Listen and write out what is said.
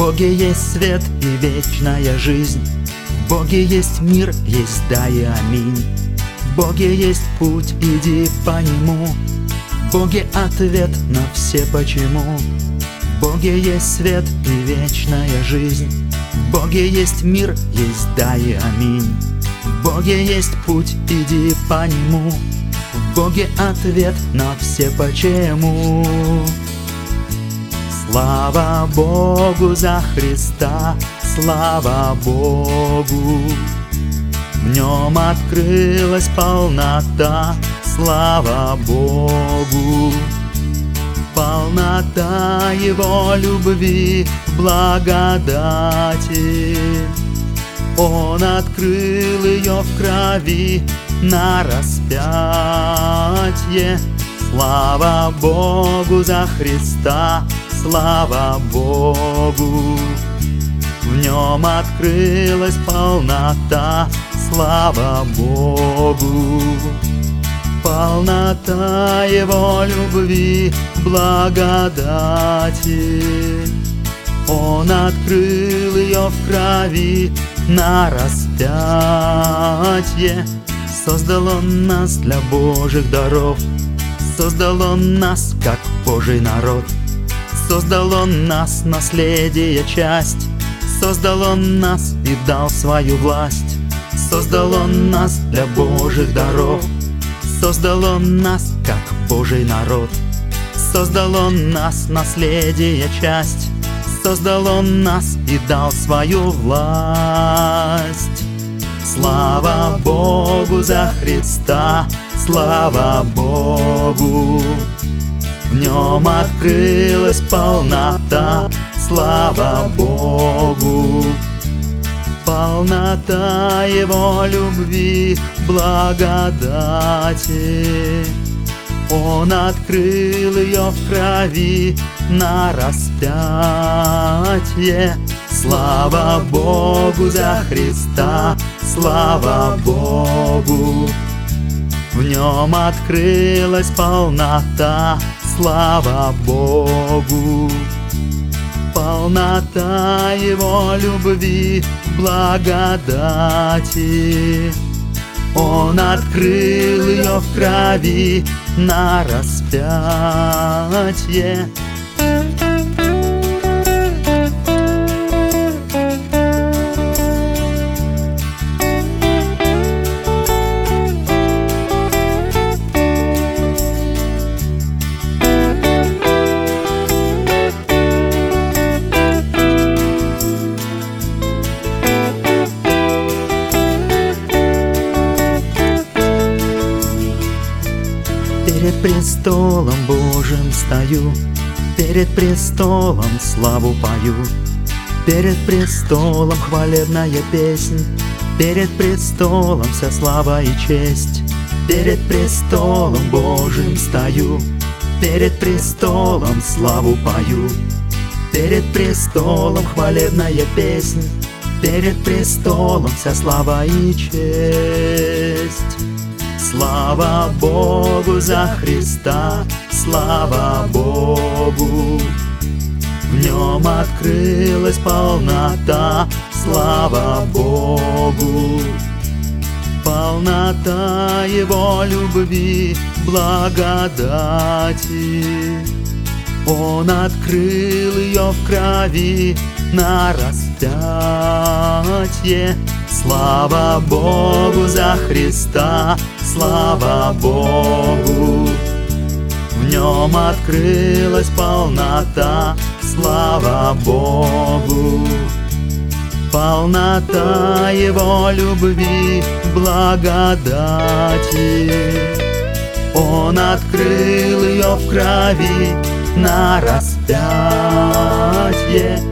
Боге есть свет и вечная жизнь, в Боге есть мир, есть да и аминь. В Боге есть путь, иди по нему, в Боге ответ на все почему. В Боге есть свет и вечная жизнь, в Боге есть мир, есть да и аминь. В Боге есть путь, иди по нему, в Боге ответ на все почему. Слава Богу за Христа, слава Богу, в нем открылась полнота, слава Богу. Полнота Его любви, благодати, Он открыл ее в крови на распятье. Слава Богу за Христа, слава Богу, в нем открылась полнота, слава Богу. Полнота Его любви, благодати, Он открыл ее в крови на распятье. Создал Он нас для Божьих даров, создал Он нас как Божий народ, создал Он нас наследие часть, создал Он нас и дал свою власть. Создал Он нас для Божьих даров, создал Он нас как Божий народ, создал Он нас наследие часть, создал Он нас и дал свою власть. Слава Богу за Христа, слава Богу, в нем открылась полнота, слава Богу. Полнота Его любви, благодати, Он открыл ее в крови на распятье. Слава Богу за Христа, слава Богу, в нем открылась полнота, слава Богу. Полнота Его любви, благодати, Он открыл ее в крови на распятье. Перед престолом Божьим стою, перед престолом славу пою, перед престолом хвалебная песнь, перед престолом вся слава и честь. Перед престолом Божьим стою, перед престолом славу пою, перед престолом хвалебная песнь, перед престолом вся слава и честь. Слава Богу за Христа, слава Богу, в нем открылась полнота, слава Богу. Полнота Его любви, благодати, Он открыл ее в крови на распятье. Слава Богу за Христа, слава Богу, в нем открылась полнота, слава Богу. Полнота Его любви, благодати, Он открыл ее в крови на распятье.